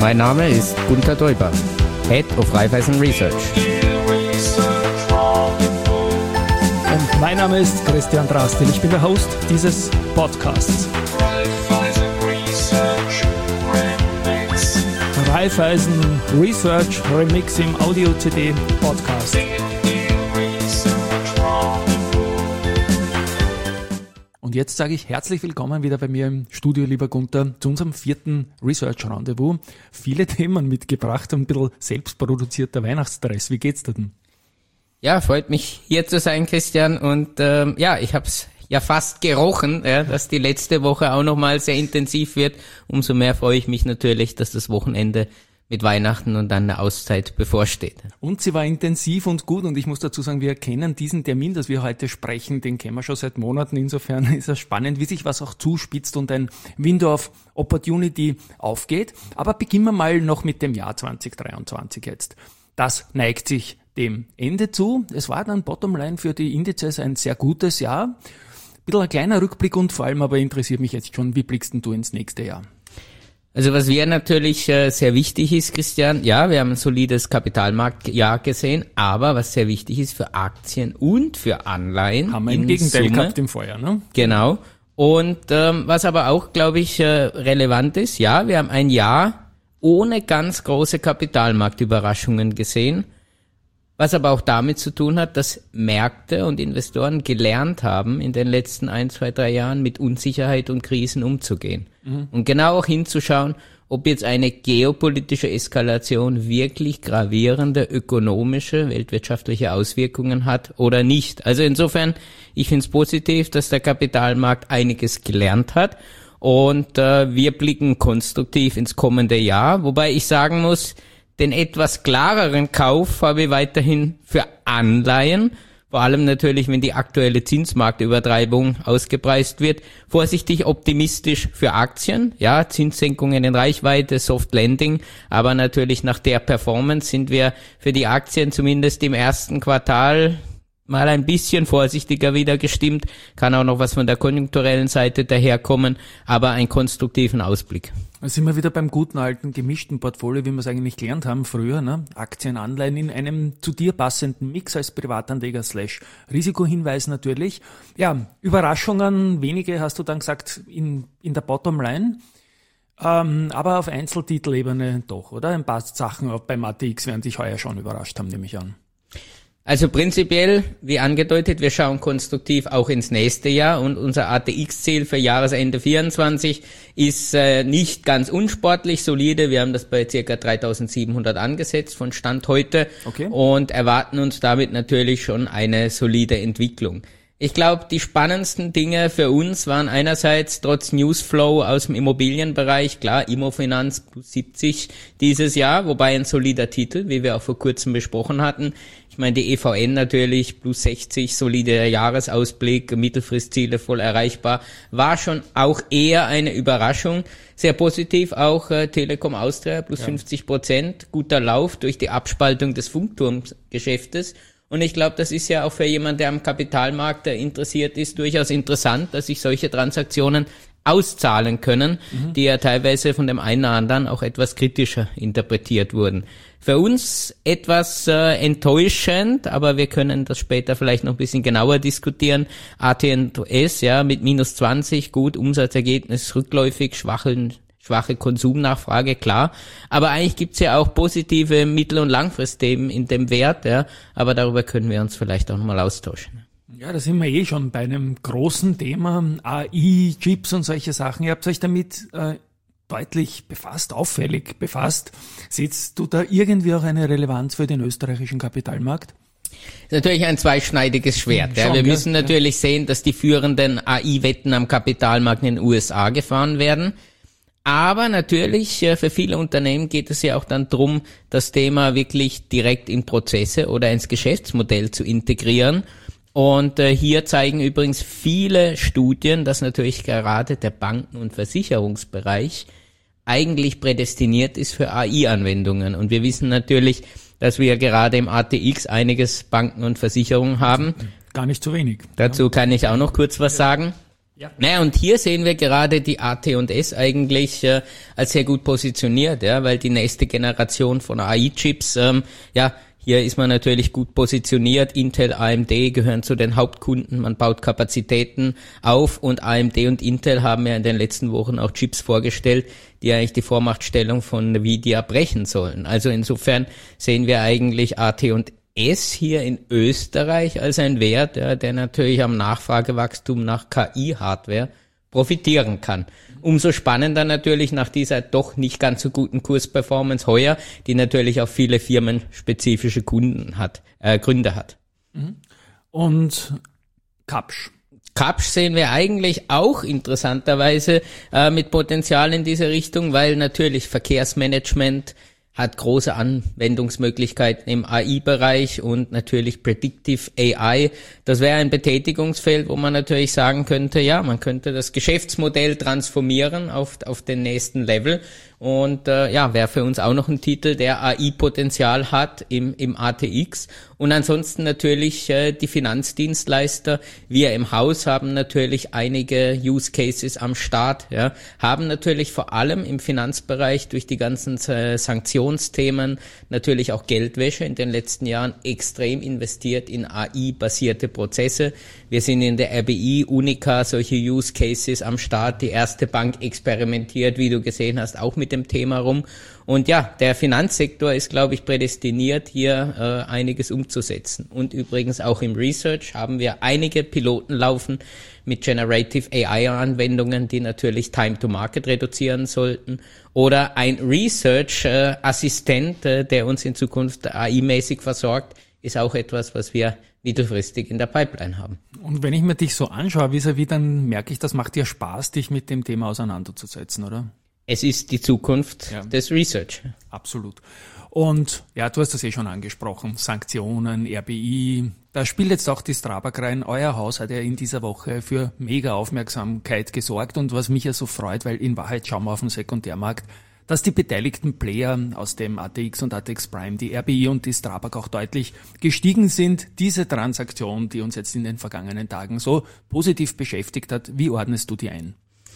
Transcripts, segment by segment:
Mein Name ist Gunther Däuber, Head of Raiffeisen Research. Und mein Name ist Christian Drastil. Ich bin der Host dieses Podcasts. Raiffeisen Research Remix im Audio-CD Podcast. Und jetzt sage ich herzlich willkommen wieder bei mir im Studio, lieber Gunther, zu unserem 4. Research-Rendezvous. Viele Themen mitgebracht und ein bisschen selbstproduzierter Weihnachtsstress. Wie geht's dir denn? Ja, freut mich hier zu sein, Christian. Und ich habe es ja fast gerochen, dass die letzte Woche auch nochmal sehr intensiv wird. Umso mehr freue ich mich natürlich, dass das Wochenende mit Weihnachten und dann eine Auszeit bevorsteht. Und sie war intensiv und gut, und ich muss dazu sagen, wir kennen diesen Termin, dass wir heute sprechen, den kennen wir schon seit Monaten. Insofern ist es spannend, wie sich was auch zuspitzt und ein Window of Opportunity aufgeht. Aber beginnen wir mal noch mit dem Jahr 2023 jetzt. Das neigt sich dem Ende zu. Es war dann Bottomline für die Indizes ein sehr gutes Jahr. Ein bisschen ein kleiner Rückblick und vor allem aber interessiert mich jetzt schon, wie blickst denn du ins nächste Jahr? Also was wir natürlich sehr wichtig ist, Christian, ja, wir haben ein solides Kapitalmarktjahr gesehen, aber was sehr wichtig ist für Aktien und für Anleihen. Haben wir im Gegenteil gehabt im Vorjahr, ne? Genau. Und was aber auch, glaube ich, relevant ist, ja, wir haben ein Jahr ohne ganz große Kapitalmarktüberraschungen gesehen, was aber auch damit zu tun hat, dass Märkte und Investoren gelernt haben, in den letzten 1, 2, 3 Jahren mit Unsicherheit und Krisen umzugehen. Und genau auch hinzuschauen, ob jetzt eine geopolitische Eskalation wirklich gravierende ökonomische, weltwirtschaftliche Auswirkungen hat oder nicht. Also insofern, ich finde es positiv, dass der Kapitalmarkt einiges gelernt hat. Und wir blicken konstruktiv ins kommende Jahr, wobei ich sagen muss, den etwas klareren Kauf habe ich weiterhin für Anleihen, vor allem natürlich, wenn die aktuelle Zinsmarktübertreibung ausgepreist wird. Vorsichtig optimistisch für Aktien, ja, Zinssenkungen in Reichweite, Soft Landing, aber natürlich nach der Performance sind wir für die Aktien zumindest im ersten Quartal mal ein bisschen vorsichtiger wieder gestimmt, kann auch noch was von der konjunkturellen Seite daherkommen, aber einen konstruktiven Ausblick. Da sind wir wieder beim guten alten gemischten Portfolio, wie wir es eigentlich gelernt haben früher, ne? Aktien, Anleihen in einem zu dir passenden Mix als Privatanleger / Risikohinweis natürlich. Ja, Überraschungen, wenige hast du dann gesagt in der Bottomline, aber auf Einzeltitelebene doch, oder? Ein paar Sachen auch beim ATX werden dich heuer schon überrascht haben, nehme ich an. Also prinzipiell, wie angedeutet, wir schauen konstruktiv auch ins nächste Jahr, und unser ATX-Ziel für Jahresende 24 ist nicht ganz unsportlich solide. Wir haben das bei ca. 3.700 angesetzt von Stand heute, okay, und erwarten uns damit natürlich schon eine solide Entwicklung. Ich glaube, die spannendsten Dinge für uns waren einerseits trotz Newsflow aus dem Immobilienbereich, klar, Immofinanz plus 70 dieses Jahr, wobei ein solider Titel, wie wir auch vor kurzem besprochen hatten. Ich meine, die EVN natürlich plus 60, solider Jahresausblick, Mittelfristziele voll erreichbar, war schon auch eher eine Überraschung. Sehr positiv auch Telekom Austria plus 50%, guter Lauf durch die Abspaltung des Funkturmgeschäftes. Und ich glaube, das ist ja auch für jemanden, der am Kapitalmarkt interessiert ist, durchaus interessant, dass sich solche Transaktionen auszahlen können, die ja teilweise von dem einen oder anderen auch etwas kritischer interpretiert wurden. Für uns etwas enttäuschend, aber wir können das später vielleicht noch ein bisschen genauer diskutieren. AT&S, ja, mit minus 20, gut, Umsatzergebnis rückläufig, schwache Konsumnachfrage, klar. Aber eigentlich gibt's ja auch positive Mittel- und Langfristthemen in dem Wert, ja. Aber darüber können wir uns vielleicht auch nochmal austauschen. Ja, da sind wir schon bei einem großen Thema, AI, Chips und solche Sachen. Ihr habt euch damit deutlich befasst, auffällig befasst. Seht du da irgendwie auch eine Relevanz für den österreichischen Kapitalmarkt? Das ist natürlich ein zweischneidiges Schwert. Ja. Wir müssen natürlich sehen, dass die führenden AI-Wetten am Kapitalmarkt in den USA gefahren werden. Aber natürlich, für viele Unternehmen geht es ja auch dann drum, das Thema wirklich direkt in Prozesse oder ins Geschäftsmodell zu integrieren. Und hier zeigen übrigens viele Studien, dass natürlich gerade der Banken- und Versicherungsbereich eigentlich prädestiniert ist für AI-Anwendungen. Und wir wissen natürlich, dass wir gerade im ATX einiges Banken und Versicherungen haben. Gar nicht zu wenig. Dazu kann ich auch noch kurz was sagen. Ja. Naja, und hier sehen wir gerade die AT&S eigentlich als sehr gut positioniert, ja, weil die nächste Generation von AI-Chips, hier ist man natürlich gut positioniert. Intel, AMD gehören zu den Hauptkunden. Man baut Kapazitäten auf und AMD und Intel haben ja in den letzten Wochen auch Chips vorgestellt, die eigentlich die Vormachtstellung von Nvidia brechen sollen. Also insofern sehen wir eigentlich AT&S hier in Österreich als ein Wert, der natürlich am Nachfragewachstum nach KI-Hardware profitieren kann. Umso spannender natürlich nach dieser doch nicht ganz so guten Kursperformance heuer, die natürlich auch viele firmenspezifische Gründe hat. Und Kapsch. Kapsch sehen wir eigentlich auch interessanterweise mit Potenzial in diese Richtung, weil natürlich Verkehrsmanagement hat große Anwendungsmöglichkeiten im AI-Bereich und natürlich Predictive AI. Das wäre ein Betätigungsfeld, wo man natürlich sagen könnte, ja, man könnte das Geschäftsmodell transformieren auf den nächsten Level. Und wäre für uns auch noch ein Titel, der AI-Potenzial hat im ATX. Und ansonsten natürlich die Finanzdienstleister. Wir im Haus haben natürlich einige Use Cases am Start, ja, haben natürlich vor allem im Finanzbereich durch die ganzen Sanktionsthemen natürlich auch Geldwäsche in den letzten Jahren extrem investiert in AI-basierte Prozesse. Wir sind in der RBI, Unica, solche Use Cases am Start. Die erste Bank experimentiert, wie du gesehen hast, auch mit dem Thema rum. Und ja, der Finanzsektor ist, glaube ich, prädestiniert, hier einiges umzusetzen. Und übrigens auch im Research haben wir einige Piloten laufen mit Generative AI-Anwendungen, die natürlich Time to Market reduzieren sollten. Oder ein Research-Assistent, der uns in Zukunft AI-mäßig versorgt, ist auch etwas, was wir mittelfristig in der Pipeline haben. Und wenn ich mir dich so anschaue, vis-à-vis, dann merke ich, das macht dir Spaß, dich mit dem Thema auseinanderzusetzen, oder? Es ist die Zukunft des Research. Absolut. Und ja, du hast das schon angesprochen, Sanktionen, RBI, da spielt jetzt auch die Strabag rein. Euer Haus hat ja in dieser Woche für mega Aufmerksamkeit gesorgt und was mich ja so freut, weil in Wahrheit schauen wir auf den Sekundärmarkt, dass die beteiligten Player aus dem ATX und ATX Prime, die RBI und die Strabag auch deutlich gestiegen sind. Diese Transaktion, die uns jetzt in den vergangenen Tagen so positiv beschäftigt hat, wie ordnest du die ein?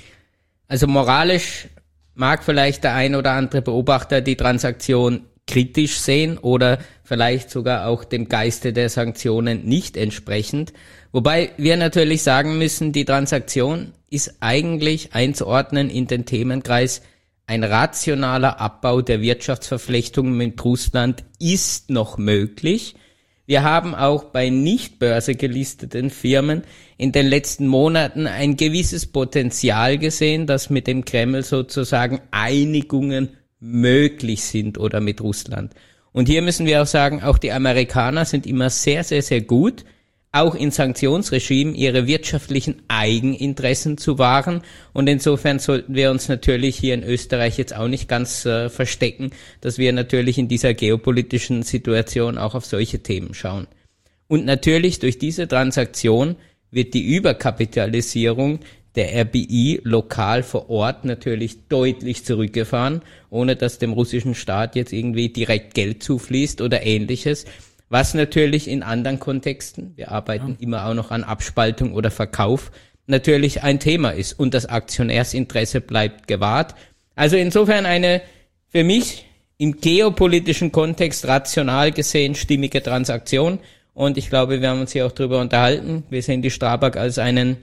Also moralisch mag vielleicht der ein oder andere Beobachter die Transaktion kritisch sehen oder vielleicht sogar auch dem Geiste der Sanktionen nicht entsprechend. Wobei wir natürlich sagen müssen, die Transaktion ist eigentlich einzuordnen in den Themenkreis, ein rationaler Abbau der Wirtschaftsverflechtungen mit Russland ist noch möglich. Wir haben auch bei nicht börsengelisteten Firmen in den letzten Monaten ein gewisses Potenzial gesehen, dass mit dem Kreml sozusagen Einigungen möglich sind oder mit Russland. Und hier müssen wir auch sagen, auch die Amerikaner sind immer sehr, sehr, sehr gut, auch in Sanktionsregimen ihre wirtschaftlichen Eigeninteressen zu wahren. Und insofern sollten wir uns natürlich hier in Österreich jetzt auch nicht ganz verstecken, dass wir natürlich in dieser geopolitischen Situation auch auf solche Themen schauen. Und natürlich durch diese Transaktion wird die Überkapitalisierung der RBI lokal vor Ort natürlich deutlich zurückgefahren, ohne dass dem russischen Staat jetzt irgendwie direkt Geld zufließt oder ähnliches. Was natürlich in anderen Kontexten, wir arbeiten immer auch noch an Abspaltung oder Verkauf, natürlich ein Thema ist. Und das Aktionärsinteresse bleibt gewahrt. Also insofern eine für mich im geopolitischen Kontext rational gesehen stimmige Transaktion. Und ich glaube, wir haben uns hier auch drüber unterhalten. Wir sehen die Strabag als einen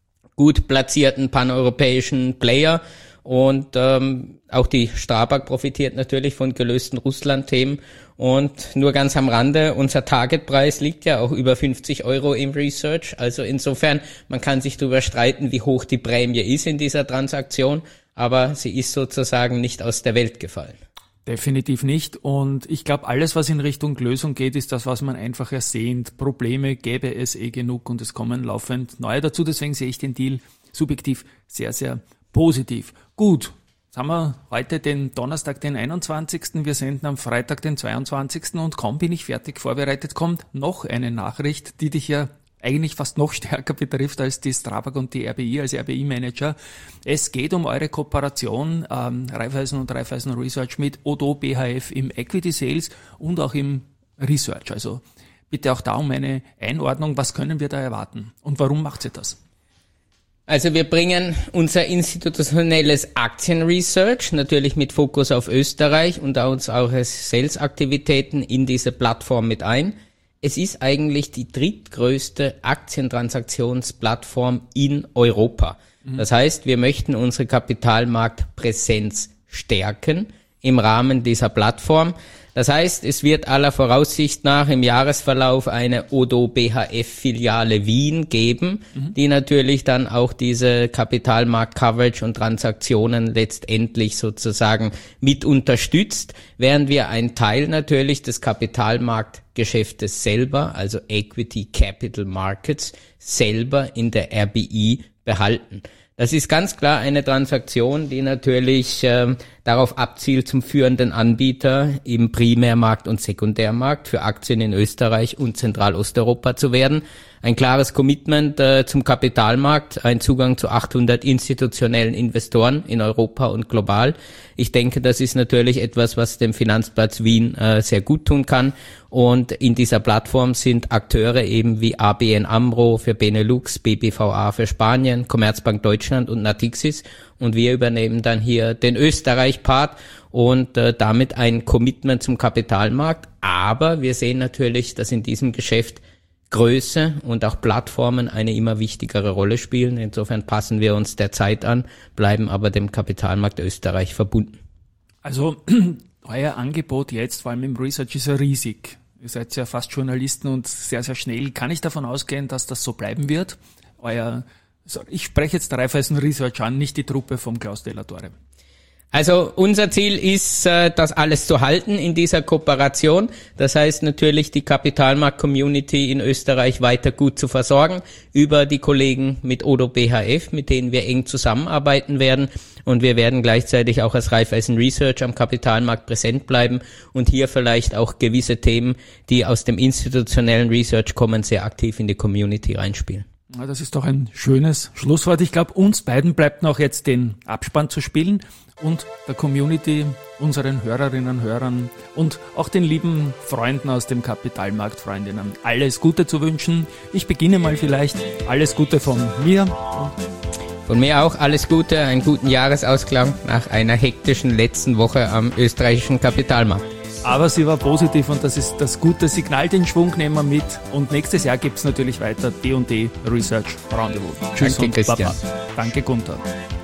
gut platzierten paneuropäischen Player. Und auch die Strabag profitiert natürlich von gelösten Russland-Themen. Und nur ganz am Rande, unser Targetpreis liegt ja auch über 50 € im Research. Also insofern, man kann sich darüber streiten, wie hoch die Prämie ist in dieser Transaktion. Aber sie ist sozusagen nicht aus der Welt gefallen. Definitiv nicht. Und ich glaube, alles, was in Richtung Lösung geht, ist das, was man einfach ersehnt. Probleme gäbe es genug und es kommen laufend neue dazu. Deswegen sehe ich den Deal subjektiv sehr, sehr positiv. Gut, jetzt haben wir heute den Donnerstag, den 21. Wir senden am Freitag, den 22. Und kaum bin ich fertig vorbereitet, kommt noch eine Nachricht, die dich ja eigentlich fast noch stärker betrifft als die Strabag und die RBI als RBI-Manager. Es geht um eure Kooperation Raiffeisen und Raiffeisen Research mit Odoo BHF im Equity Sales und auch im Research. Also bitte auch da um eine Einordnung, was können wir da erwarten und warum macht ihr das? Also wir bringen unser institutionelles Aktienresearch, natürlich mit Fokus auf Österreich und unsere Sales-Aktivitäten in diese Plattform mit ein. Es ist eigentlich die drittgrößte Aktientransaktionsplattform in Europa. Das heißt, wir möchten unsere Kapitalmarktpräsenz stärken im Rahmen dieser Plattform. Das heißt, es wird aller Voraussicht nach im Jahresverlauf eine Odo BHF Filiale Wien geben, die natürlich dann auch diese Kapitalmarkt-Coverage und Transaktionen letztendlich sozusagen mit unterstützt, während wir einen Teil natürlich des Kapitalmarktgeschäftes selber, also Equity Capital Markets, selber in der RBI behalten. Das ist ganz klar eine Transaktion, die natürlich darauf abzielt, zum führenden Anbieter im Primärmarkt und Sekundärmarkt für Aktien in Österreich und Zentralosteuropa zu werden. Ein klares Commitment zum Kapitalmarkt, ein Zugang zu 800 institutionellen Investoren in Europa und global. Ich denke, das ist natürlich etwas, was dem Finanzplatz Wien sehr gut tun kann. Und in dieser Plattform sind Akteure eben wie ABN AMRO für Benelux, BBVA für Spanien, Commerzbank Deutschland und Natixis. Und wir übernehmen dann hier den Österreich-Part und damit ein Commitment zum Kapitalmarkt. Aber wir sehen natürlich, dass in diesem Geschäft Größe und auch Plattformen eine immer wichtigere Rolle spielen. Insofern passen wir uns der Zeit an, bleiben aber dem Kapitalmarkt Österreich verbunden. Also euer Angebot jetzt, vor allem im Research, ist ja riesig. Ihr seid ja fast Journalisten und sehr, sehr schnell. Kann ich davon ausgehen, dass das so bleiben wird? Ich spreche jetzt Raiffeisen Research an, nicht die Truppe vom Klaus Della Torre. Also unser Ziel ist, das alles zu halten in dieser Kooperation. Das heißt natürlich, die Kapitalmarkt-Community in Österreich weiter gut zu versorgen über die Kollegen mit Odo BHF, mit denen wir eng zusammenarbeiten werden. Und wir werden gleichzeitig auch als Raiffeisen Research am Kapitalmarkt präsent bleiben und hier vielleicht auch gewisse Themen, die aus dem institutionellen Research kommen, sehr aktiv in die Community reinspielen. Ja, das ist doch ein schönes Schlusswort. Ich glaube, uns beiden bleibt noch jetzt den Abspann zu spielen und der Community, unseren Hörerinnen und Hörern und auch den lieben Freunden aus dem Kapitalmarkt, Freundinnen, alles Gute zu wünschen. Ich beginne mal vielleicht. Alles Gute von mir. Von mir auch alles Gute, einen guten Jahresausklang nach einer hektischen letzten Woche am österreichischen Kapitalmarkt. Aber sie war positiv und das ist das gute Signal, den Schwung nehmen wir mit. Und nächstes Jahr gibt's natürlich weiter D&D Research Roundtable. Tschüss. Danke, und Christian. Baba. Danke, Gunther.